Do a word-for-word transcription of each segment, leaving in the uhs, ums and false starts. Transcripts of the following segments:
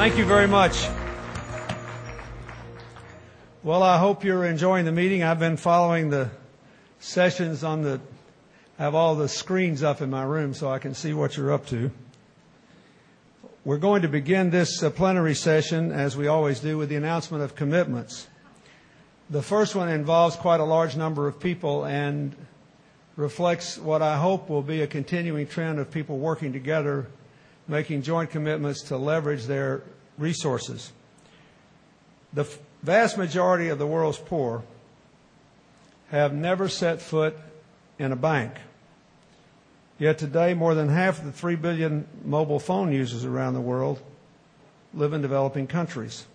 Thank you very much. Well, I hope you're enjoying the meeting. I've been following the sessions on the, I have all the screens up in my room so I can see what you're up to. We're going to begin this uh, plenary session, as we always do, with the announcement of commitments. The first one involves quite a large number of people and reflects what I hope will be a continuing trend of people working together, making joint commitments to leverage their resources. The f- vast majority of the world's poor have never set foot in a bank. Yet today, more than half of the three billion mobile phone users around the world live in developing countries.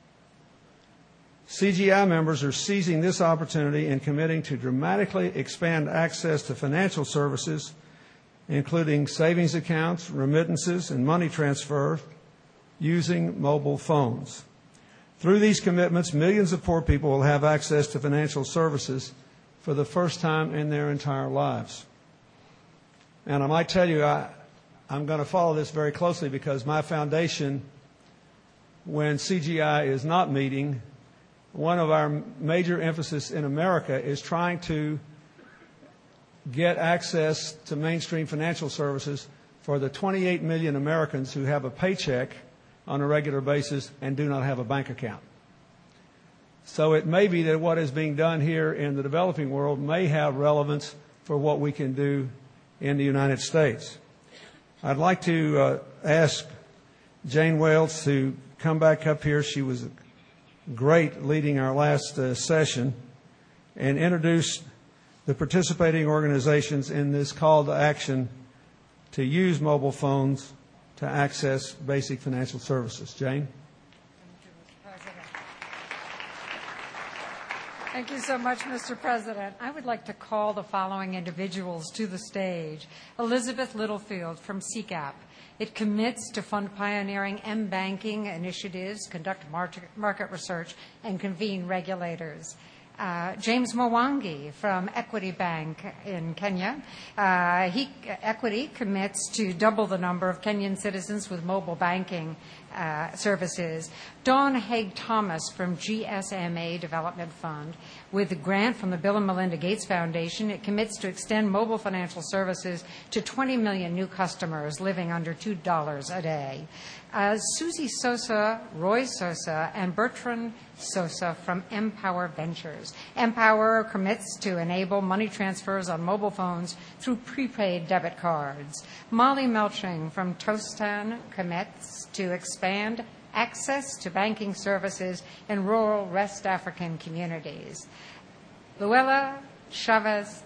C G I members are seizing this opportunity and committing to dramatically expand access to financial services, including savings accounts, remittances, and money transfer using mobile phones. Through these commitments, millions of poor people will have access to financial services for the first time in their entire lives. And I might tell you, I, I'm going to follow this very closely because my foundation, when C G I is not meeting, one of our major emphasis in America is trying to get access to mainstream financial services for the twenty-eight million Americans who have a paycheck on a regular basis and do not have a bank account. So it may be that what is being done here in the developing world may have relevance for what we can do in the United States. I'd like to uh, ask Jane Wales to come back up here. She was great leading our last uh, session, and introduce the participating organizations in this call to action to use mobile phones to access basic financial services. Jane? Thank you so much, Mister President. I would like to call the following individuals to the stage. Elizabeth Littlefield from C C A P. It commits to fund pioneering M-banking initiatives, conduct market research, and convene regulators. Uh, James Mwangi from Equity Bank in Kenya. Uh, he, Equity commits to double the number of Kenyan citizens with mobile banking uh, services. Dawn Haig-Thomas from G S M A Development Fund. With a grant from the Bill and Melinda Gates Foundation, it commits to extend mobile financial services to twenty million new customers living under two dollars a day. Uh, Susie Sosa, Roy Sosa, and Bertrand Sosa from Empower Ventures. Empower commits to enable money transfers on mobile phones through prepaid debit cards. Molly Melching from Tostan commits to expand access to banking services in rural West African communities. Luella Chavez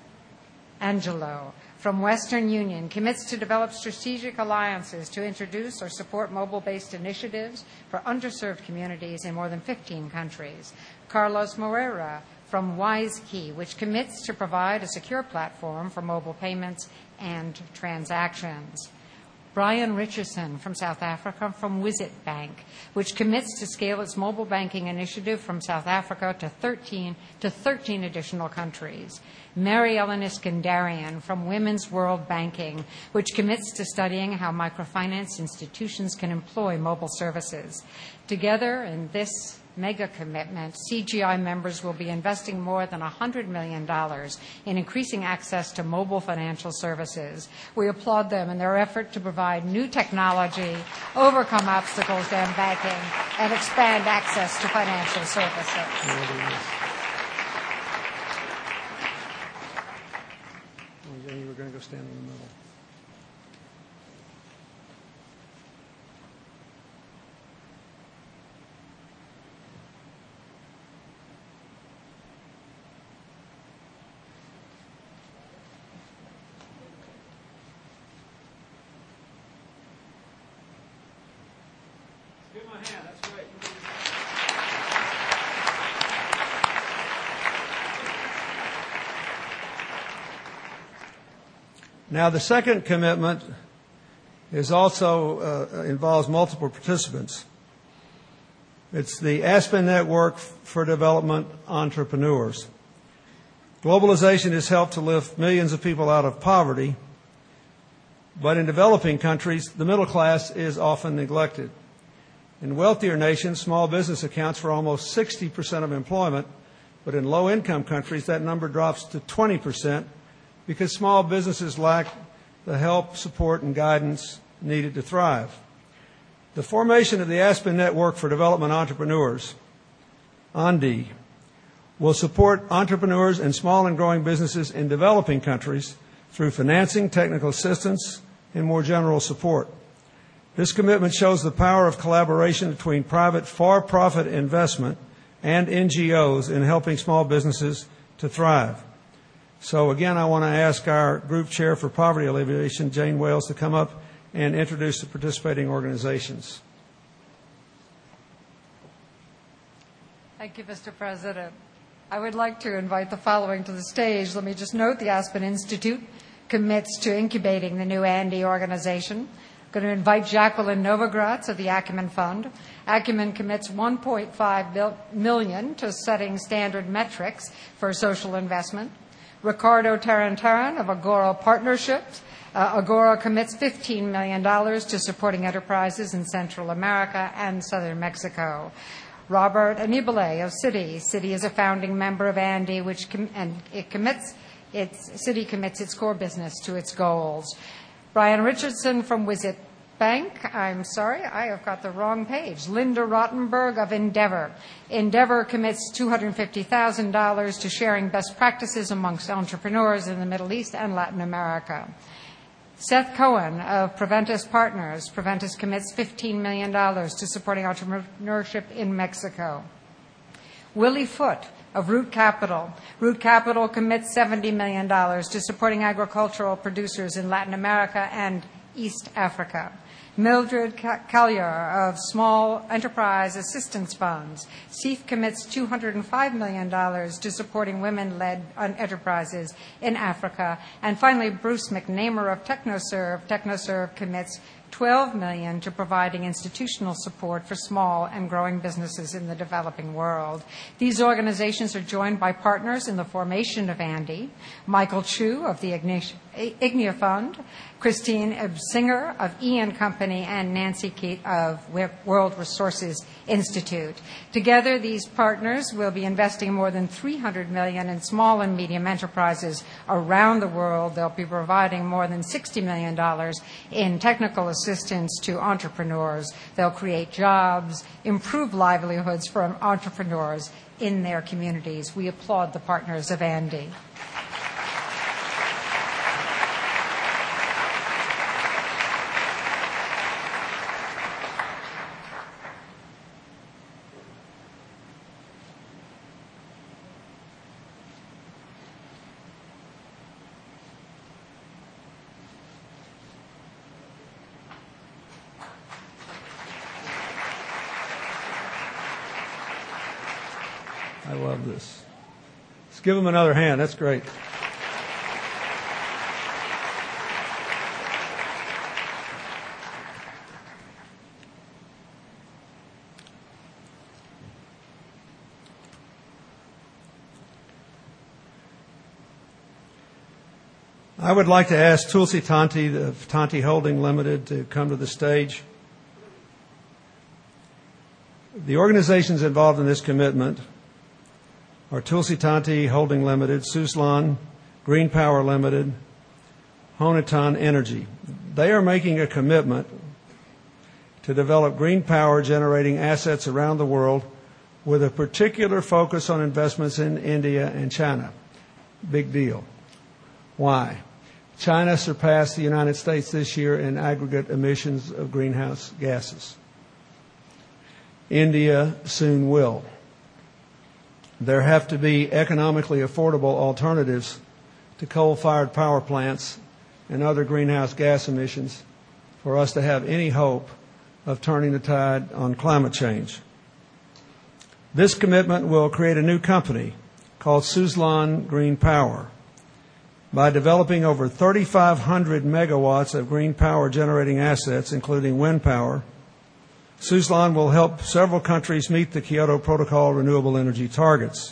Angelo from Western Union commits to develop strategic alliances to introduce or support mobile-based initiatives for underserved communities in more than fifteen countries. Carlos Moreira from WiseKey, which commits to provide a secure platform for mobile payments and transactions. Brian Richardson from South Africa from Wizit Bank, which commits to scale its mobile banking initiative from South Africa to thirteen to thirteen additional countries. Mary Ellen Iskandarian from Women's World Banking, which commits to studying how microfinance institutions can employ mobile services. Together in this mega commitment, C G I members will be investing more than one hundred million dollars in increasing access to mobile financial services. We applaud them in their effort to provide new technology, overcome obstacles to banking, and expand access to financial services. Jenny, we're going to go stand in the middle. Give my hand, that's great. Now, the second commitment is also uh, involves multiple participants. It's the Aspen Network for Development Entrepreneurs. Globalization has helped to lift millions of people out of poverty, but in developing countries, the middle class is often neglected. In wealthier nations, small business accounts for almost sixty percent of employment, but in low-income countries, that number drops to twenty percent because small businesses lack the help, support, and guidance needed to thrive. The formation of the Aspen Network for Development Entrepreneurs, ANDE, will support entrepreneurs and small and growing businesses in developing countries through financing, technical assistance, and more general support. This commitment shows the power of collaboration between private for-profit investment and N G Os in helping small businesses to thrive. So again, I want to ask our Group Chair for Poverty Alleviation, Jane Wales, to come up and introduce the participating organizations. Thank you, Mister President. I would like to invite the following to the stage. Let me just note the Aspen Institute commits to incubating the new ANDE organization. I'm going to invite Jacqueline Novogratz of the Acumen Fund. Acumen commits one point five million dollars to setting standard metrics for social investment. Ricardo Tarantaran of Agora Partnerships. Uh, Agora commits fifteen million dollars to supporting enterprises in Central America and Southern Mexico. Robert Anibale of Citi. Citi is a founding member of ANDE, which com- and it commits its Citi commits its core business to its goals. Brian Richardson from Wizit Bank. I'm sorry, I have got the wrong page. Linda Rottenberg of Endeavor. Endeavor commits two hundred fifty thousand dollars to sharing best practices amongst entrepreneurs in the Middle East and Latin America. Seth Cohen of Preventus Partners. Preventus commits fifteen million dollars to supporting entrepreneurship in Mexico. Willie Foote of Root Capital. Root Capital commits seventy million dollars to supporting agricultural producers in Latin America and East Africa. Mildred Collier of Small Enterprise Assistance Funds. S E A F commits two hundred five million dollars to supporting women-led enterprises in Africa. And finally, Bruce McNamer of TechnoServe. TechnoServe commits twelve million dollars to providing institutional support for small and growing businesses in the developing world. These organizations are joined by partners in the formation of ANDE, Michael Chu of the Ignia Fund, Christine Ebsinger of E and Company, and Nancy Keat of World Resources Institute. Together, these partners will be investing more than three hundred million dollars in small and medium enterprises around the world. They'll be providing more than sixty million dollars in technical assistance to entrepreneurs. They'll create jobs, improve livelihoods for entrepreneurs in their communities. We applaud the partners of ANDE. I love this. Let's give them another hand. That's great. I would like to ask Tulsi Tanti of Tanti Holding Limited to come to the stage. The organizations involved in this commitment are Tulsi Tanti Holding Limited, Suzlon Green Power Limited, Honetan Energy. They are making a commitment to develop green power generating assets around the world with a particular focus on investments in India and China. Big deal. Why? China surpassed the United States this year in aggregate emissions of greenhouse gases. India soon will. There have to be economically affordable alternatives to coal-fired power plants and other greenhouse gas emissions for us to have any hope of turning the tide on climate change. This commitment will create a new company called Suzlon Green Power. By developing over thirty-five hundred megawatts of green power generating assets, including wind power, Suzlon will help several countries meet the Kyoto Protocol renewable energy targets.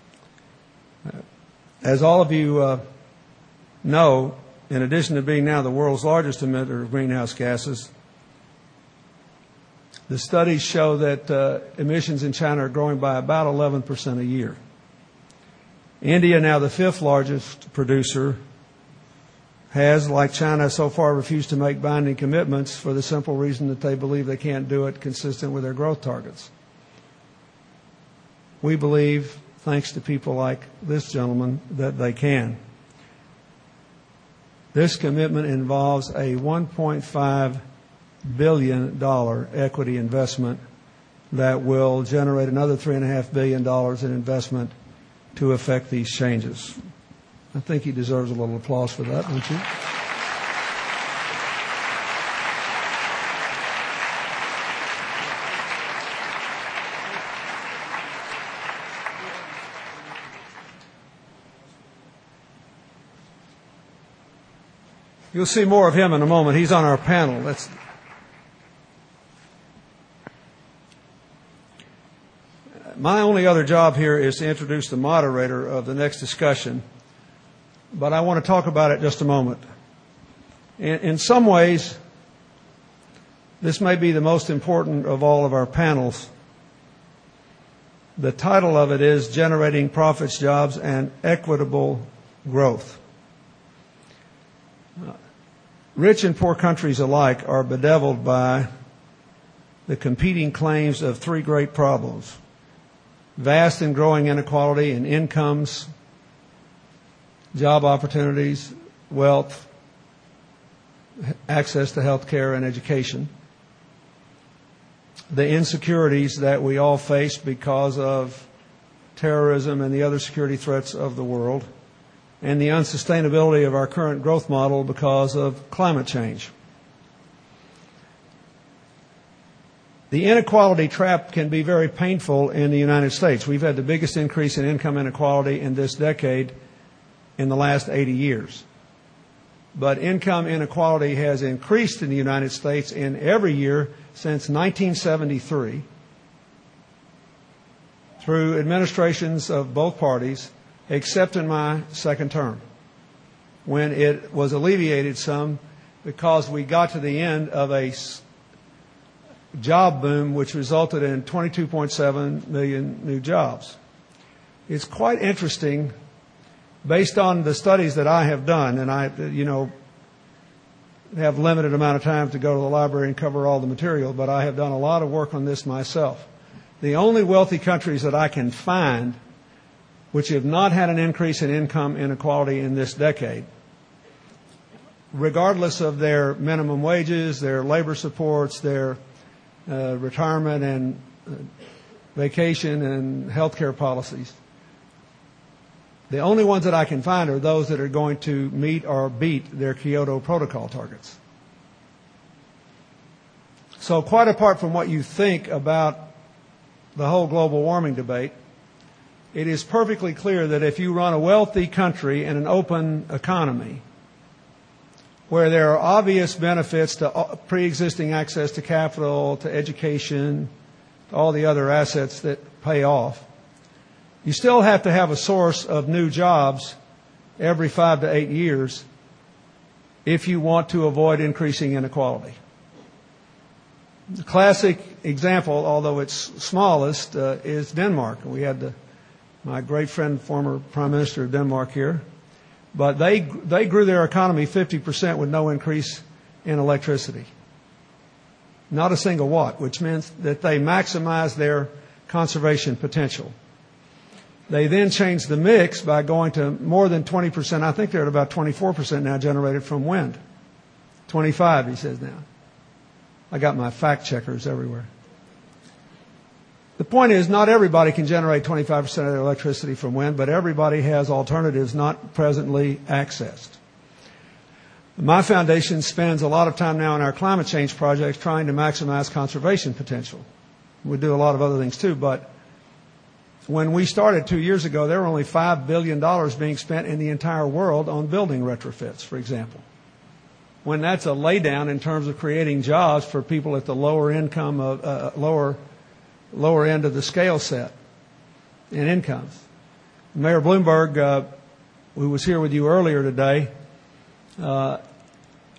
As all of you uh, know, in addition to being now the world's largest emitter of greenhouse gases, The studies show that uh, emissions in China are growing by about eleven percent a year. India, now the fifth largest producer, has, like China, so far refused to make binding commitments for the simple reason that they believe they can't do it consistent with their growth targets. We believe, thanks to people like this gentleman, that they can. This commitment involves a one point five billion dollars equity investment that will generate another three point five billion dollars in investment to effect these changes. I think he deserves a little applause for that, don't you? You'll see more of him in a moment. He's on our panel. That's My only other job here is to introduce the moderator of the next discussion, but I want to talk about it just a moment. In, in some ways, this may be the most important of all of our panels. The title of it is Generating Profits, Jobs, and Equitable Growth. Rich and poor countries alike are bedeviled by the competing claims of three great problems: vast and growing inequality in incomes, job opportunities, wealth, access to health care and education, the insecurities that we all face because of terrorism and the other security threats of the world, and the unsustainability of our current growth model because of climate change. The inequality trap can be very painful in the United States. We've had the biggest increase in income inequality in this decade in the last eighty years. But income inequality has increased in the United States in every year since nineteen seventy-three through administrations of both parties, except in my second term, when it was alleviated some because we got to the end of a job boom which resulted in twenty-two point seven million new jobs. It's quite interesting, based on the studies that I have done, and I, you know, have limited amount of time to go to the library and cover all the material, but I have done a lot of work on this myself. The only wealthy countries that I can find which have not had an increase in income inequality in this decade, regardless of their minimum wages, their labor supports, their uh, retirement and uh, vacation and health care policies. The only ones that I can find are those that are going to meet or beat their Kyoto Protocol targets. So quite apart from what you think about the whole global warming debate, it is perfectly clear that if you run a wealthy country and an open economy where there are obvious benefits to pre-existing access to capital, to education, to all the other assets that pay off, you still have to have a source of new jobs every five to eight years if you want to avoid increasing inequality. The classic example, although it's smallest, uh, is Denmark. We had the my great friend, former Prime Minister of Denmark here. But they they grew their economy fifty percent with no increase in electricity. Not a single watt, which means that they maximized their conservation potential. They then changed the mix by going to more than twenty percent. I think they're at about twenty-four percent now generated from wind. twenty-five, he says now. I got my fact checkers everywhere. The point is, not everybody can generate twenty-five percent of their electricity from wind, but everybody has alternatives not presently accessed. My foundation spends a lot of time now in our climate change projects trying to maximize conservation potential. We do a lot of other things too, but when we started two years ago, there were only five billion dollars being spent in the entire world on building retrofits, for example. When that's a laydown in terms of creating jobs for people at the lower income, of, uh, lower lower end of the scale set in incomes. Mayor Bloomberg, uh, who was here with you earlier today, uh,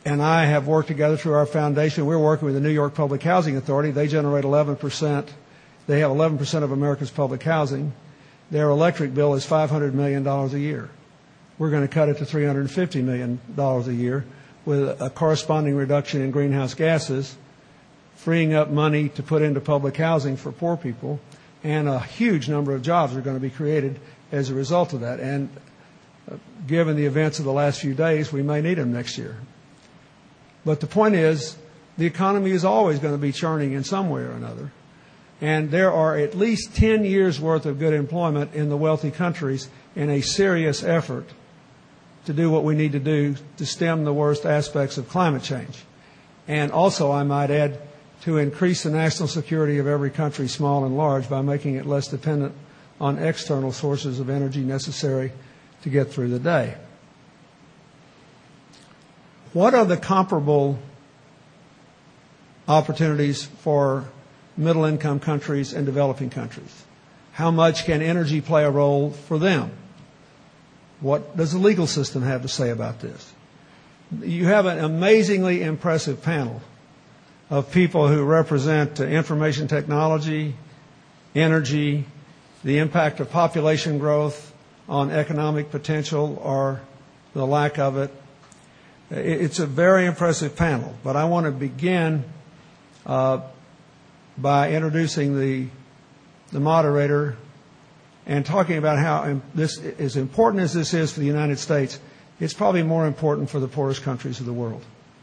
and I have worked together through our foundation. We're working with the New York Public Housing Authority. They generate eleven percent. They have eleven percent of America's public housing. Their electric bill is five hundred million dollars a year. We're going to cut it to three hundred fifty million dollars a year with a corresponding reduction in greenhouse gases, freeing up money to put into public housing for poor people, and a huge number of jobs are going to be created as a result of that. And uh, given the events of the last few days, we may need them next year. But the point is, the economy is always going to be churning in some way or another. And there are at least ten years' worth of good employment in the wealthy countries in a serious effort to do what we need to do to stem the worst aspects of climate change. And also, I might add, to increase the national security of every country, small and large, by making it less dependent on external sources of energy necessary to get through the day. What are the comparable opportunities for middle-income countries and developing countries? How much can energy play a role for them? What does the legal system have to say about this? You have an amazingly impressive panel of people who represent uh, information technology, energy, the impact of population growth on economic potential or the lack of it. It's a very impressive panel, but I want to begin uh, by introducing the, the moderator and talking about how this, as important as this is for the United States, it's probably more important for the poorest countries of the world.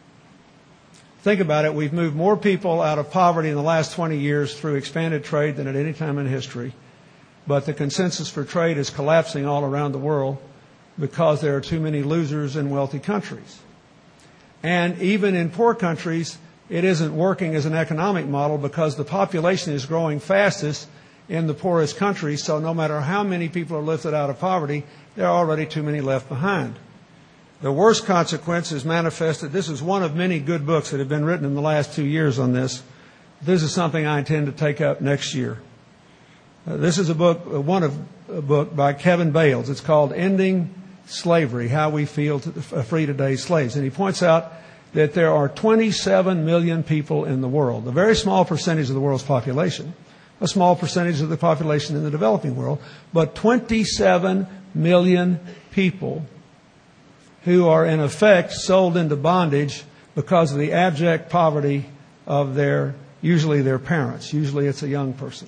Think about it. We've moved more people out of poverty in the last twenty years through expanded trade than at any time in history. But the consensus for trade is collapsing all around the world because there are too many losers in wealthy countries. And even in poor countries, it isn't working as an economic model because the population is growing fastest in the poorest countries. So no matter how many people are lifted out of poverty, there are already too many left behind. The worst consequence is manifested. This is one of many good books that have been written in the last two years on this. This is something I intend to take up next year. Uh, this is a book, uh, one of a book by Kevin Bales. It's called Ending Slavery, How We Feel to, uh, Free Today's Slaves. And he points out that there are twenty-seven million people in the world, a very small percentage of the world's population, a small percentage of the population in the developing world, but twenty-seven million people who are in effect sold into bondage because of the abject poverty of their, usually their parents. Usually it's a young person.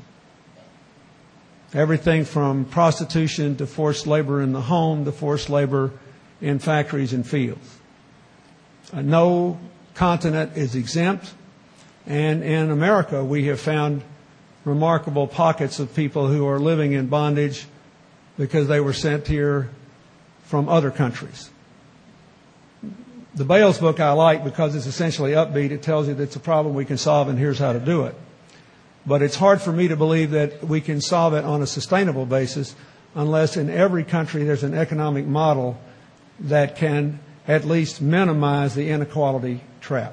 Everything from prostitution to forced labor in the home to forced labor in factories and fields. Uh, no continent is exempt. And in America, we have found remarkable pockets of people who are living in bondage because they were sent here from other countries. The Bales book I like because it's essentially upbeat. It tells you that it's a problem we can solve and here's how to do it. But it's hard for me to believe that we can solve it on a sustainable basis unless in every country there's an economic model that can at least minimize the inequality trap.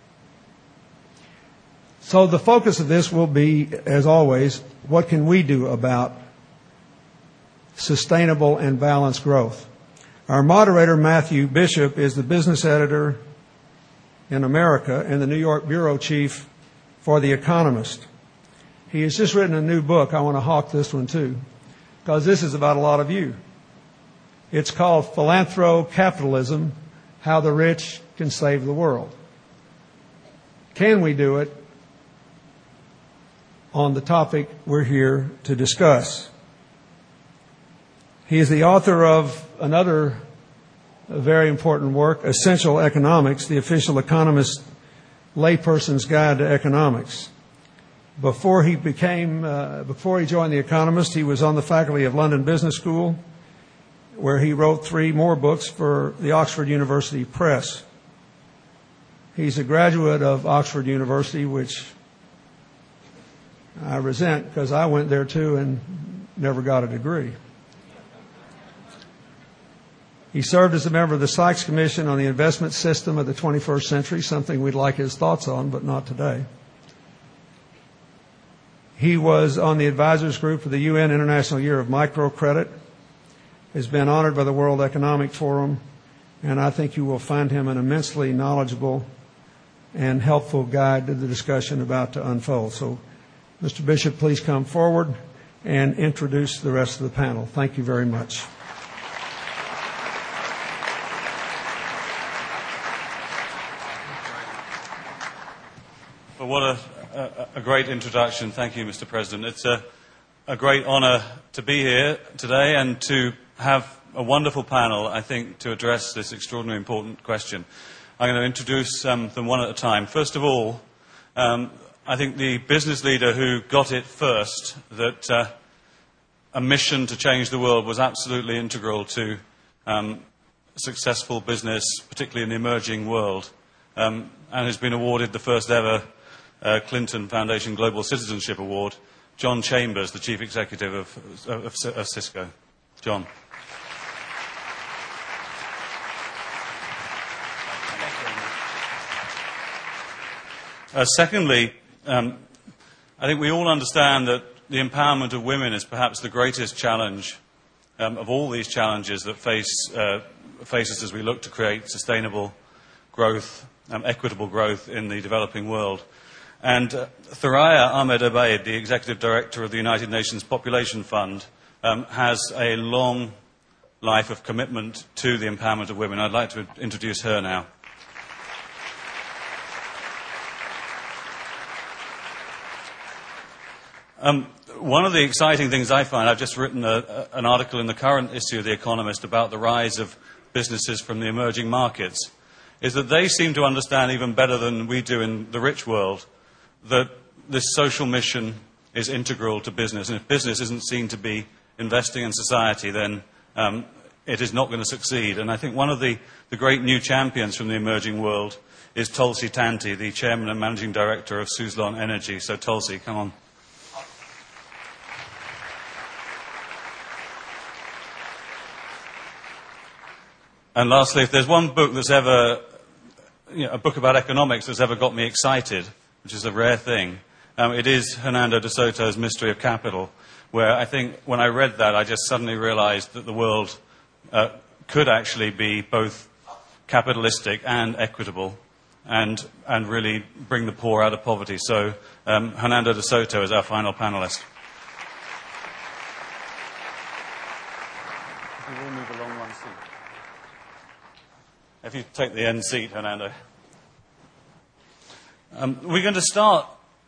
So the focus of this will be, as always, what can we do about sustainable and balanced growth? Our moderator, Matthew Bishop, is the business editor in America and the New York bureau chief for The Economist. He has just written a new book. I want to hawk this one too, because this is about a lot of you. It's called Philanthrocapitalism, How the Rich Can Save the World. Can we do it on the topic we're here to discuss? He is the author of another very important work, Essential Economics, the official economist's layperson's guide to economics. Before he became, uh, before he joined The Economist, he was on the faculty of London Business School, where he wrote three more books for the Oxford University Press. He's a graduate of Oxford University, which I resent because I went there too and never got a degree. He served as a member of the Sykes Commission on the investment system of the twenty-first century, something we'd like his thoughts on, but not today. He was on the advisors group for the U N International Year of Microcredit, has been honored by the World Economic Forum, and I think you will find him an immensely knowledgeable and helpful guide to the discussion about to unfold. So, Mister Bishop, please come forward and introduce the rest of the panel. Thank you very much. Well, what a, a, a great introduction. Thank you, Mister President. It's a, a great honor to be here today and to have a wonderful panel, I think, to address this extraordinarily important question. I'm going to introduce um, them one at a time. First of all, um, I think the business leader who got it first, that uh, a mission to change the world was absolutely integral to um, successful business, particularly in the emerging world, um, and has been awarded the first ever uh, Clinton Foundation Global Citizenship Award, John Chambers, the Chief Executive of, of, of Cisco. John. Uh, secondly, um, I think we all understand that the empowerment of women is perhaps the greatest challenge um, of all these challenges that face, uh, face us as we look to create sustainable growth, um, equitable growth in the developing world. And uh, Thuraya Ahmed Obaid, the Executive Director of the United Nations Population Fund, um, has a long life of commitment to the empowerment of women. I'd like to introduce her now. Um, one of the exciting things I find, I've just written a, a, an article in the current issue of The Economist about the rise of businesses from the emerging markets, is that they seem to understand even better than we do in the rich world that this social mission is integral to business. And if business isn't seen to be investing in society, then um, it is not going to succeed. And I think one of the, the great new champions from the emerging world is Tulsi Tanti, the Chairman and Managing Director of Suzlon Energy. So Tulsi, come on. And lastly, if there's one book that's ever, you know, a book about economics that's ever got me excited, which is a rare thing, um, it is Hernando de Soto's Mystery of Capital, where I think when I read that, I just suddenly realized that the world uh, could actually be both capitalistic and equitable and, and really bring the poor out of poverty. So um, Hernando de Soto is our final panelist. You will move along one seat. If you take the end seat, Hernando. Um, we're going to start,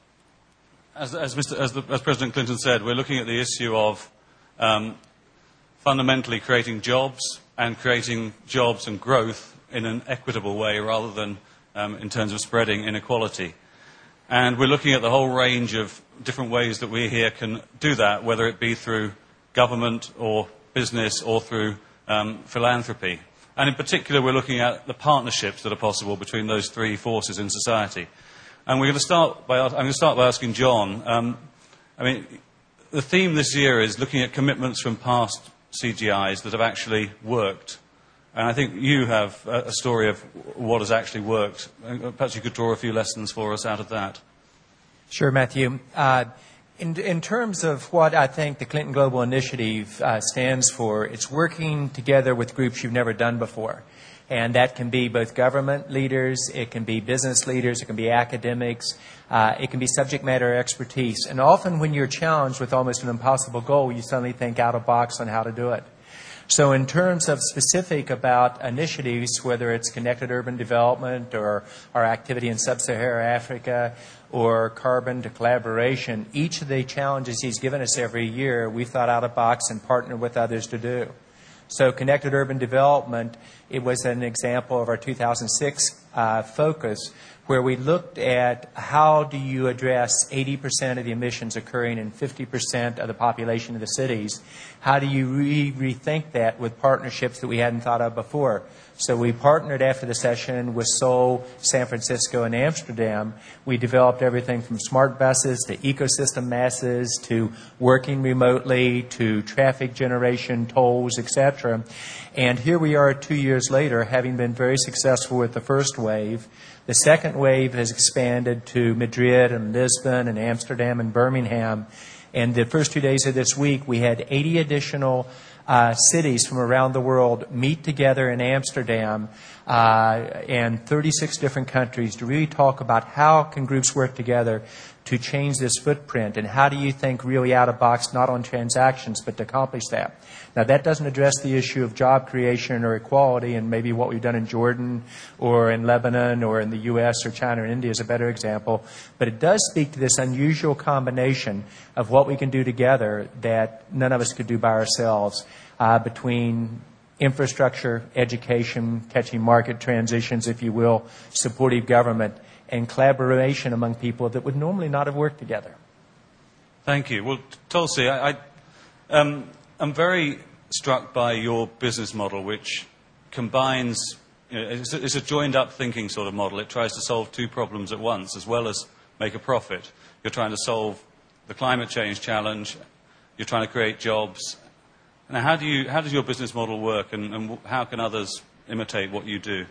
as, as, Mister, as, the, as President Clinton said, we're looking at the issue of um, fundamentally creating jobs and creating jobs and growth in an equitable way rather than um, in terms of spreading inequality. And we're looking at the whole range of different ways that we here can do that, whether it be through government or business or through um, philanthropy. And in particular, we're looking at the partnerships that are possible between those three forces in society. And we're going to start by, I'm going to start by asking John. Um, I mean, the theme this year is looking at commitments from past C G Is that have actually worked. And I think you have a, a story of what has actually worked. Perhaps you could draw a few lessons for us out of that. Sure, Matthew. Uh, in, in terms of what I think the Clinton Global Initiative uh, stands for, it's working together with groups you've never done before. And that can be both government leaders, it can be business leaders, it can be academics, uh, it can be subject matter expertise. And often when you're challenged with almost an impossible goal, you suddenly think out of box on how to do it. So in terms of specific about initiatives, whether it's connected urban development or our activity in sub-Saharan Africa or carbon to collaboration, each of the challenges he's given us every year, we've thought out of the box and partnered with others to do. So connected urban development, it was an example of our two thousand six uh, focus where we looked at how do you address eighty percent of the emissions occurring in fifty percent of the population of the cities. How do you re- rethink that with partnerships that we hadn't thought of before? So we partnered after the session with Seoul, San Francisco, and Amsterdam. We developed everything from smart buses to ecosystem masses to working remotely to traffic generation, tolls, et cetera. And here we are two years later, having been very successful with the first wave. The second wave has expanded to Madrid and Lisbon and Amsterdam and Birmingham. And the first two days of this week, we had eighty additional uh, cities from around the world meet together in Amsterdam uh, and thirty-six different countries to really talk about how can groups work together to change this footprint, and how do you think really out of box, not on transactions, but to accomplish that. Now, that doesn't address the issue of job creation or equality, and maybe what we've done in Jordan or in Lebanon or in the U S or China or India is a better example, but it does speak to this unusual combination of what we can do together that none of us could do by ourselves, uh, between infrastructure, education, catching market transitions, if you will, supportive government, and collaboration among people that would normally not have worked together. Thank you. Well, Tulsi, I, I, um, I'm very struck by your business model, which combines, you know, it's, a, it's a joined-up thinking sort of model. It tries to solve two problems at once, as well as make a profit. You're trying to solve the climate change challenge. You're trying to create jobs. Now, how do you, how does your business model work, and, and how can others imitate what you do?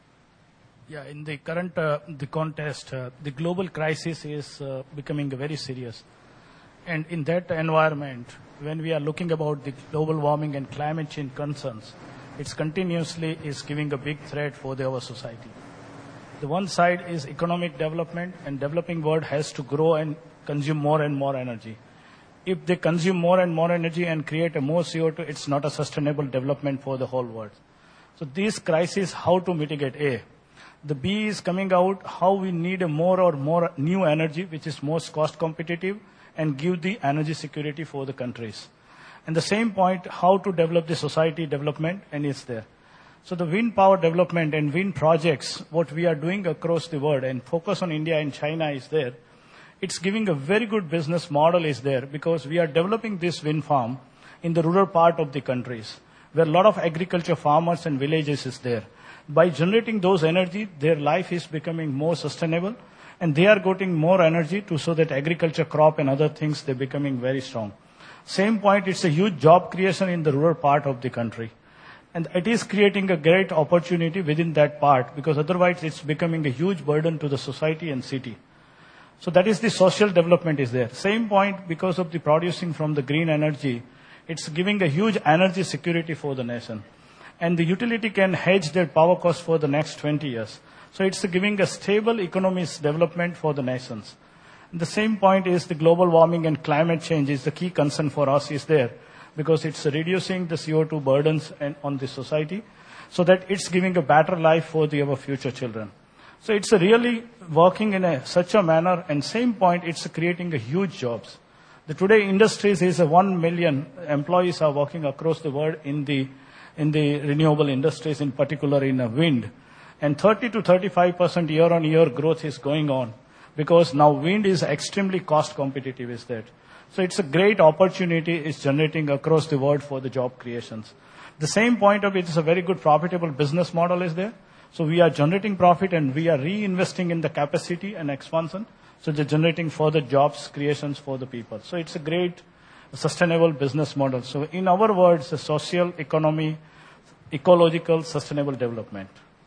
Yeah, in the current uh, the contest, uh, the global crisis is uh, becoming very serious. And in that environment, when we are looking about the global warming and climate change concerns, it's continuously is giving a big threat for the, our society. The one side is economic development, and developing world has to grow and consume more and more energy. If they consume more and more energy and create a more C O two, it's not a sustainable development for the whole world. So this crisis, how to mitigate? A, the B is coming out, how we need a more or more new energy, which is most cost competitive, and give the energy security for the countries. And the same point, how to develop the society development, and it's there. So the wind power development and wind projects, what we are doing across the world, and focus on India and China is there. It's giving a very good business model is there, because we are developing this wind farm in the rural part of the countries, where a lot of agriculture farmers and villages is there. By generating those energy, their life is becoming more sustainable, and they are getting more energy to so that agriculture, crop and other things, they're becoming very strong. Same point, it's a huge job creation in the rural part of the country. And it is creating a great opportunity within that part, because otherwise it's becoming a huge burden to the society and city. So that is the social development is there. Same point, because of the producing from the green energy, it's giving a huge energy security for the nation. And the utility can hedge their power costs for the next twenty years. So it's giving a stable economic development for the nations. And the same point is the global warming and climate change is the key concern for us is there, because it's reducing the C O two burdens and on the society, so that it's giving a better life for the, our future children. So it's a really working in a, such a manner, and same point, it's creating a huge jobs. The today industries is a one million employees are working across the world in the in the renewable industries, in particular in the wind. And thirty to thirty-five percent year-on-year growth is going on, because now wind is extremely cost competitive, is that. So it's a great opportunity is generating across the world for the job creations. The same point of it is a very good profitable business model is there. So we are generating profit and we are reinvesting in the capacity and expansion. So they're generating further jobs creations for the people. So it's a great sustainable business model. So in our words, a social economy, ecological, sustainable development.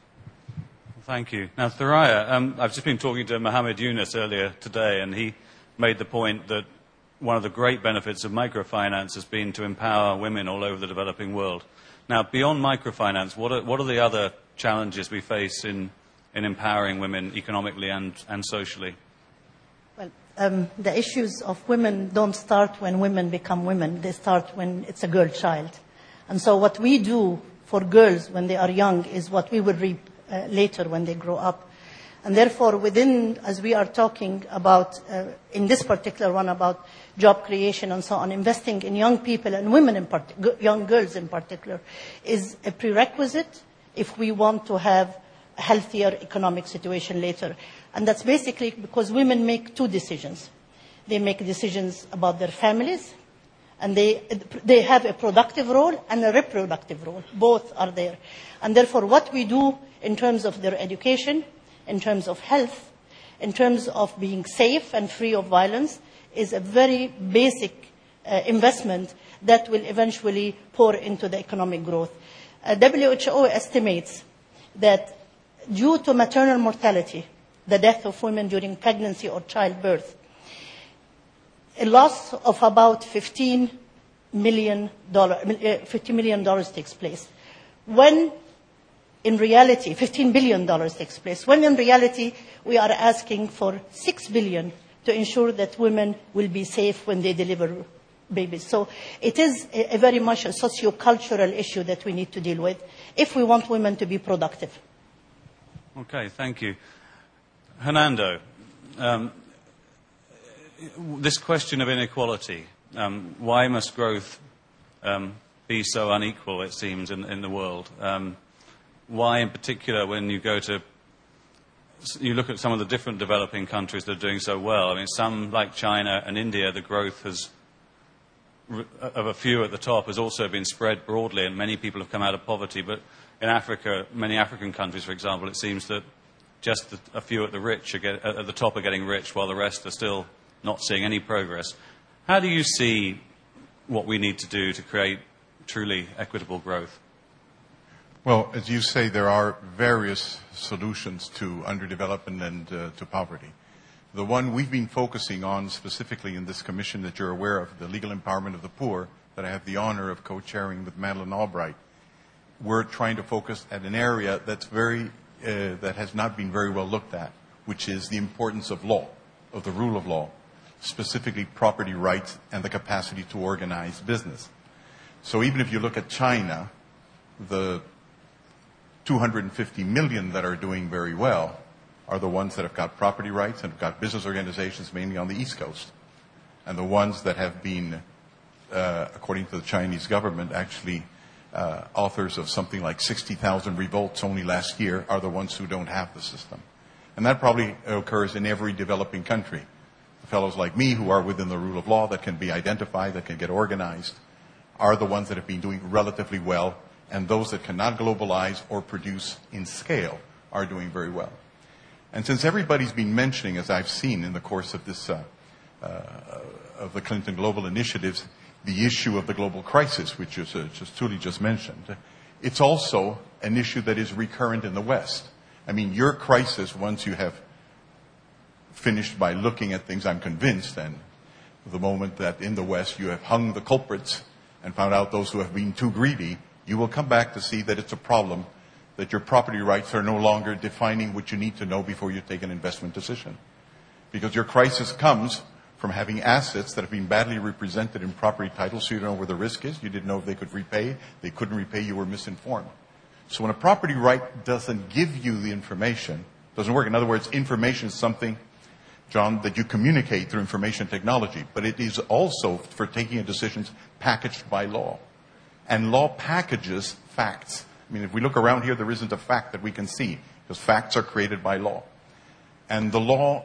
Thank you. Now, Thuraya, um, I've just been talking to Mohammed Yunus earlier today, and he made the point that one of the great benefits of microfinance has been to empower women all over the developing world. Now, beyond microfinance, what are, what are the other challenges we face in, in empowering women economically and, and socially? Well, um, the issues of women don't start when women become women. They start when it's a girl child. And so what we do for girls when they are young is what we will reap uh, later when they grow up. And therefore, within, as we are talking about, uh, in this particular one, about job creation and so on, investing in young people and women, in part- young girls in particular, is a prerequisite if we want to have a healthier economic situation later. And that's basically because women make two decisions. They make decisions about their families, and they, they have a productive role and a reproductive role. Both are there. And therefore, what we do in terms of their education, in terms of health, in terms of being safe and free of violence, is a very basic uh, investment that will eventually pour into the economic growth. Uh, W H O estimates that due to maternal mortality, the death of women during pregnancy or childbirth, a loss of about fifteen million dollars, fifty million dollars takes place. When in reality, fifteen billion dollars takes place, when in reality we are asking for six billion dollars to ensure that women will be safe when they deliver babies. So it is a, a very much a socio-cultural issue that we need to deal with if we want women to be productive. Okay, thank you. Hernando, um, this question of inequality, um, why must growth um, be so unequal, it seems, in, in the world? Um, why, in particular, when you go to, you look at some of the different developing countries that are doing so well, I mean, some, like China and India, the growth has, of a few at the top has also been spread broadly, and many people have come out of poverty. But in Africa, many African countries, for example, it seems that just the, a few at the rich are get, at the top are getting rich, while the rest are still not seeing any progress. How do you see what we need to do to create truly equitable growth? Well, as you say, there are various solutions to underdevelopment and uh, to poverty. The one we've been focusing on specifically in this commission that you're aware of, the legal empowerment of the poor, that I have the honor of co-chairing with Madeleine Albright, we're trying to focus at an area that's very, uh, that has not been very well looked at, which is the importance of law, of the rule of law, specifically property rights and the capacity to organize business. So even if you look at China, the two hundred fifty million that are doing very well are the ones that have got property rights and have got business organizations mainly on the East Coast. And the ones that have been, uh, according to the Chinese government, actually uh, authors of something like sixty thousand revolts only last year are the ones who don't have the system. And that probably occurs in every developing country. The fellows like me who are within the rule of law, that can be identified, that can get organized, are the ones that have been doing relatively well, and those that cannot globalize or produce in scale are doing very well. And since everybody's been mentioning, as I've seen in the course of this, uh, uh, of the Clinton Global Initiatives, the issue of the global crisis, which is uh, just Tuuli just mentioned, it's also an issue that is recurrent in the West. I mean, your crisis, once you have finished by looking at things, I'm convinced, and the moment that in the West you have hung the culprits and found out those who have been too greedy, you will come back to see that it's a problem, that your property rights are no longer defining what you need to know before you take an investment decision. Because your crisis comes from having assets that have been badly represented in property titles, so you don't know where the risk is, you didn't know if they could repay, they couldn't repay, you were misinformed. So when a property right doesn't give you the information, it doesn't work. In other words, information is something, John, that you communicate through information technology, but it is also, for taking decisions, packaged by law. And law packages facts. I mean, if we look around here, there isn't a fact that we can see, because facts are created by law. And the law,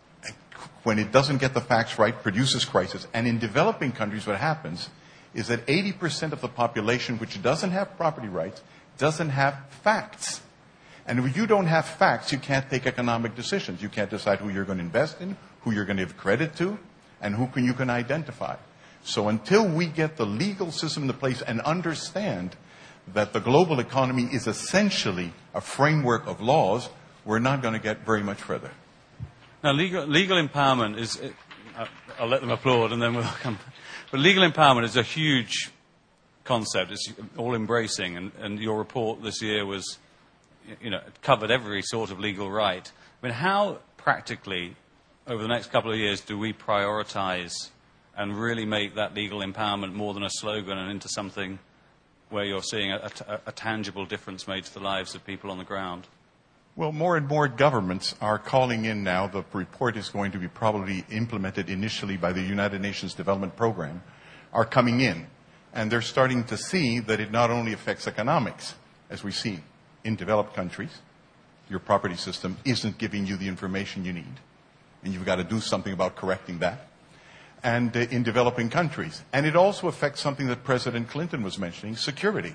when it doesn't get the facts right, produces crisis. And in developing countries, what happens is that eighty percent of the population which doesn't have property rights doesn't have facts. And if you don't have facts, you can't take economic decisions. You can't decide who you're going to invest in, who you're going to give credit to, and who can you can identify. So until we get the legal system into place and understand that the global economy is essentially a framework of laws, we're not going to get very much further. Now, legal, legal empowerment is, uh, I'll let them applaud and then we'll come. But legal empowerment is a huge concept. It's all-embracing, and, and your report this year was, you know, covered every sort of legal right. I mean, how practically, over the next couple of years, do we prioritize and really make that legal empowerment more than a slogan and into something where you're seeing a, a, a tangible difference made to the lives of people on the ground? Well, more and more governments are calling in now. The report is going to be probably implemented initially by the United Nations Development Program, are coming in. And they're starting to see that it not only affects economics, as we see in developed countries, your property system isn't giving you the information you need, and you've got to do something about correcting that. And uh, in developing countries. And it also affects something that President Clinton was mentioning, security.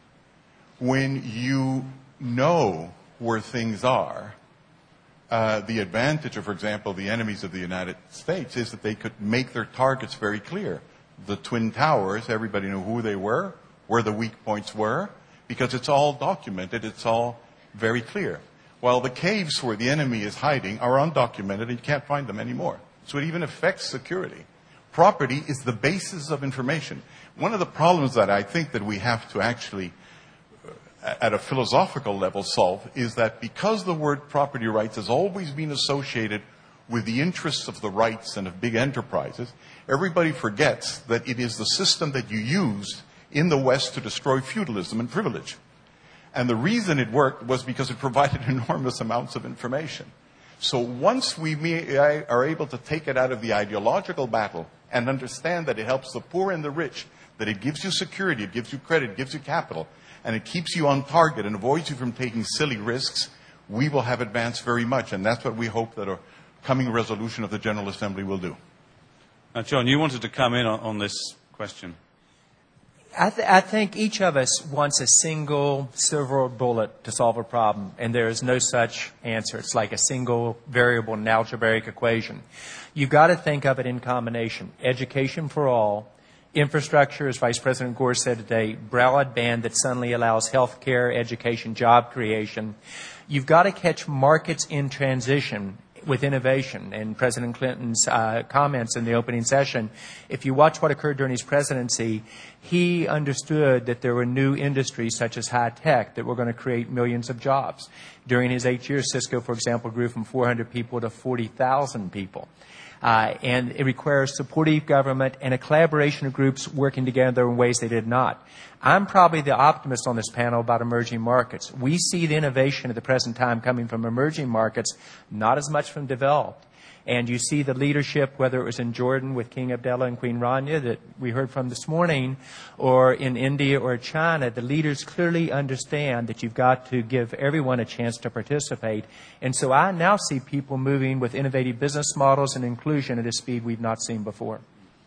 When you know where things are, uh, the advantage of, for example, the enemies of the United States is that they could make their targets very clear. The Twin Towers, everybody knew who they were, where the weak points were, because it's all documented, it's all very clear. While the caves where the enemy is hiding are undocumented and you can't find them anymore. So it even affects security. Property is the basis of information. One of the problems that I think that we have to actually, uh, at a philosophical level, solve is that because the word property rights has always been associated with the interests of the rights and of big enterprises, everybody forgets that it is the system that you used in the West to destroy feudalism and privilege. And the reason it worked was because it provided enormous amounts of information. So once we may, are able to take it out of the ideological battle and understand that it helps the poor and the rich, that it gives you security, it gives you credit, it gives you capital, and it keeps you on target and avoids you from taking silly risks, we will have advanced very much. And that's what we hope that a coming resolution of the General Assembly will do. Now, John, you wanted to come in on, on this question. I, th- I think each of us wants a single silver bullet to solve a problem, and there is no such answer. It's like a single variable in an algebraic equation. You've got to think of it in combination. Education for all, infrastructure, as Vice President Gore said today, broadband that suddenly allows health care, education, job creation. You've got to catch markets in transition with innovation. And President Clinton's uh, comments in the opening session, if you watch what occurred during his presidency, he understood that there were new industries such as high tech that were going to create millions of jobs. During his eight years, Cisco, for example, grew from four hundred people to forty thousand people. Uh, and it requires supportive government and a collaboration of groups working together in ways they did not. I'm probably the optimist on this panel about emerging markets. We see the innovation at the present time coming from emerging markets, not as much from developed. And you see the leadership, whether it was in Jordan with King Abdullah and Queen Rania that we heard from this morning, or in India or China, the leaders clearly understand that you've got to give everyone a chance to participate. And so I now see people moving with innovative business models and inclusion at a speed we've not seen before.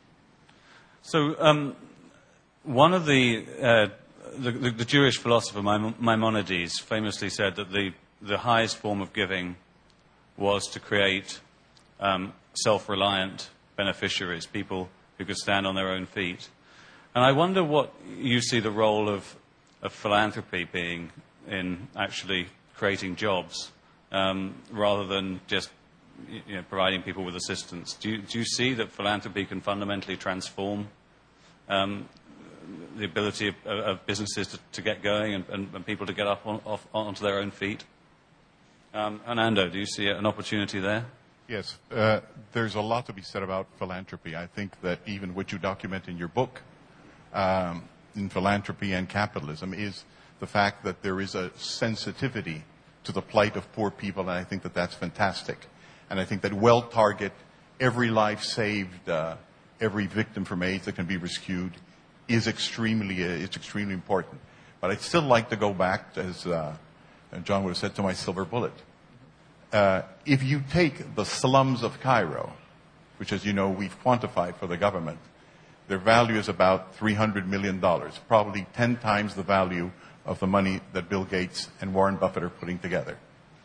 So um, one of the, uh, the, the, the Jewish philosopher Maimonides famously said that the, the highest form of giving was to create Um, self-reliant beneficiaries, people who could stand on their own feet. And I wonder what you see the role of, of philanthropy being in actually creating jobs, um, rather than just you know, providing people with assistance. Do you, do you see that philanthropy can fundamentally transform um, the ability of, of businesses to, to get going and, and, and people to get up on, off, onto their own feet? Um, Anando, do you see an opportunity there? Yes, uh, there's a lot to be said about philanthropy. I think that even what you document in your book, um, in philanthropy and capitalism, is the fact that there is a sensitivity to the plight of poor people, and I think that that's fantastic. And I think that well target, every life saved, uh, every victim from AIDS that can be rescued is extremely, uh, it's extremely important. But I'd still like to go back, as uh, John would have said, to my silver bullet. Uh, if you take the slums of Cairo, which, as you know, we've quantified for the government, their value is about three hundred million dollars, probably ten times the value of the money that Bill Gates and Warren Buffett are putting together.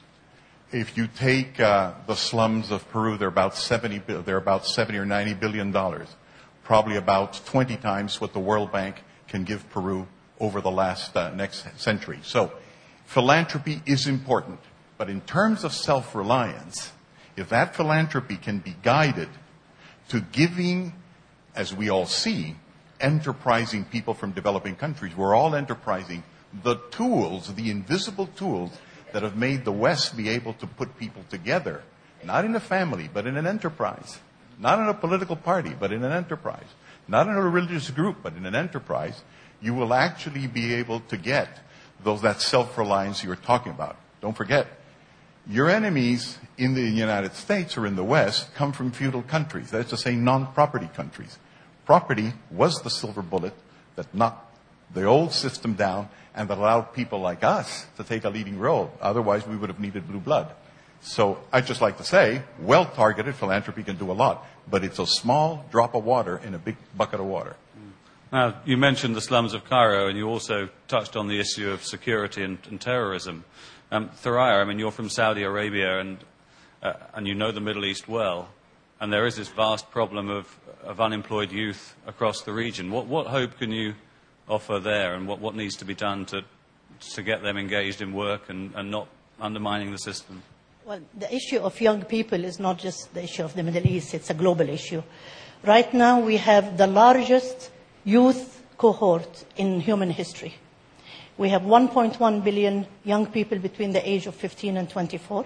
If you take uh, the slums of Peru, they're about seventy, they're about seventy or ninety billion dollars, probably about twenty times what the World Bank can give Peru over the last uh, next century. So, philanthropy is important. But in terms of self-reliance, if that philanthropy can be guided to giving, as we all see, enterprising people from developing countries, we're all enterprising, the tools, the invisible tools that have made the West be able to put people together, not in a family, but in an enterprise, not in a political party, but in an enterprise, not in a religious group, but in an enterprise, you will actually be able to get those, that self-reliance you were talking about. Don't forget, your enemies in the United States or in the West come from feudal countries. That is to say, non-property countries. Property was the silver bullet that knocked the old system down and that allowed people like us to take a leading role. Otherwise, we would have needed blue blood. So I'd just like to say, well-targeted philanthropy can do a lot, but it's a small drop of water in a big bucket of water. Now, you mentioned the slums of Cairo, and you also touched on the issue of security and, and terrorism. Um, Thuraya, I mean, you're from Saudi Arabia, and uh, and you know the Middle East well, and there is this vast problem of, of unemployed youth across the region. What what hope can you offer there, and what, what needs to be done to to get them engaged in work and, and not undermining the system? Well, the issue of young people is not just the issue of the Middle East, it's a global issue. right now we have the largest youth cohort in human history. We have one point one billion young people between the age of fifteen and twenty-four.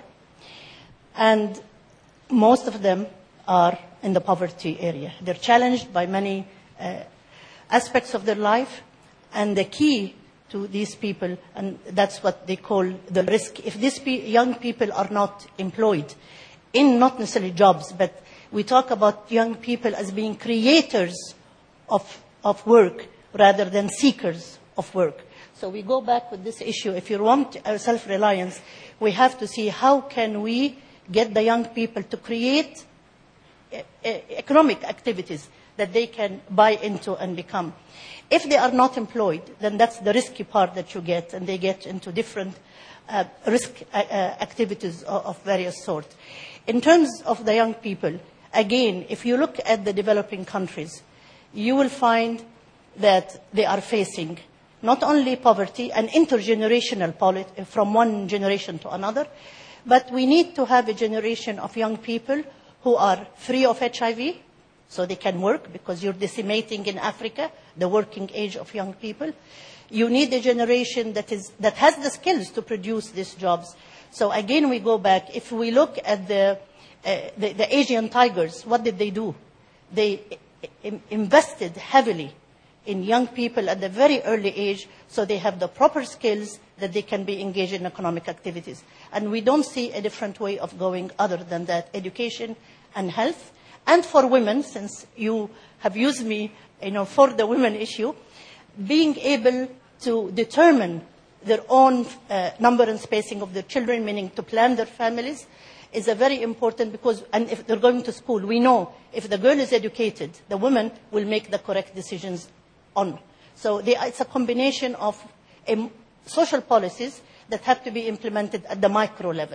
And most of them are in the poverty area. They're challenged by many uh, aspects of their life. And the key to these people, and that's what they call the risk, if these pe- young people are not employed in not necessarily jobs, but we talk about young people as being creators of, of work rather than seekers of work. So we go back with this issue. If you want uh, self-reliance, we have to see how can we get the young people to create uh, uh, economic activities that they can buy into and become. If they are not employed, then that's the risky part that you get, and they get into different uh, risk uh, uh, activities of, of various sorts. In terms of the young people, again, if you look at the developing countries, you will find that they are facing not only poverty and intergenerational polit- from one generation to another, but we need to have a generation of young people who are free of H I V, so they can work, because you're decimating in Africa the working age of young people. You need a generation that is that has the skills to produce these jobs. So again, we go back. If we look at the, uh, the, the Asian tigers, what did they do? They I- invested heavily in young people at a very early age, so they have the proper skills that they can be engaged in economic activities. And we don't see a different way of going other than that, education and health. And for women, since you have used me, you know, for the women issue, being able to determine their own uh, number and spacing of their children, meaning to plan their families, is a very important, because, and if they're going to school, we know if the girl is educated, the woman will make the correct decisions on. So they, it's a combination of um, social policies that have to be implemented at the micro level.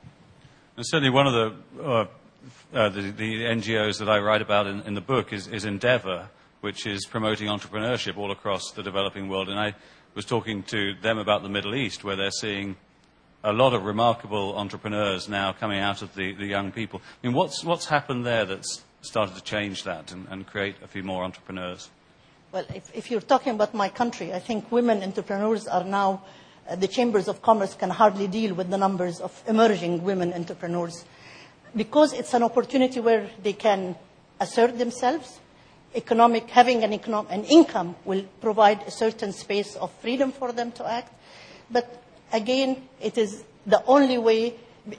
And certainly one of the, uh, uh, the, the N G Os that I write about in, in the book is, is Endeavour, which is promoting entrepreneurship all across the developing world. And I was talking to them about the Middle East, where they're seeing a lot of remarkable entrepreneurs now coming out of the, the young people. I mean, what's, what's happened there that's started to change that and, and create a few more entrepreneurs? Well, if, if you're talking about my country, I think women entrepreneurs are now, uh, the chambers of commerce can hardly deal with the numbers of emerging women entrepreneurs, because it's an opportunity where they can assert themselves. Economic, having an, economic, an income will provide a certain space of freedom for them to act. But again, it is the only way.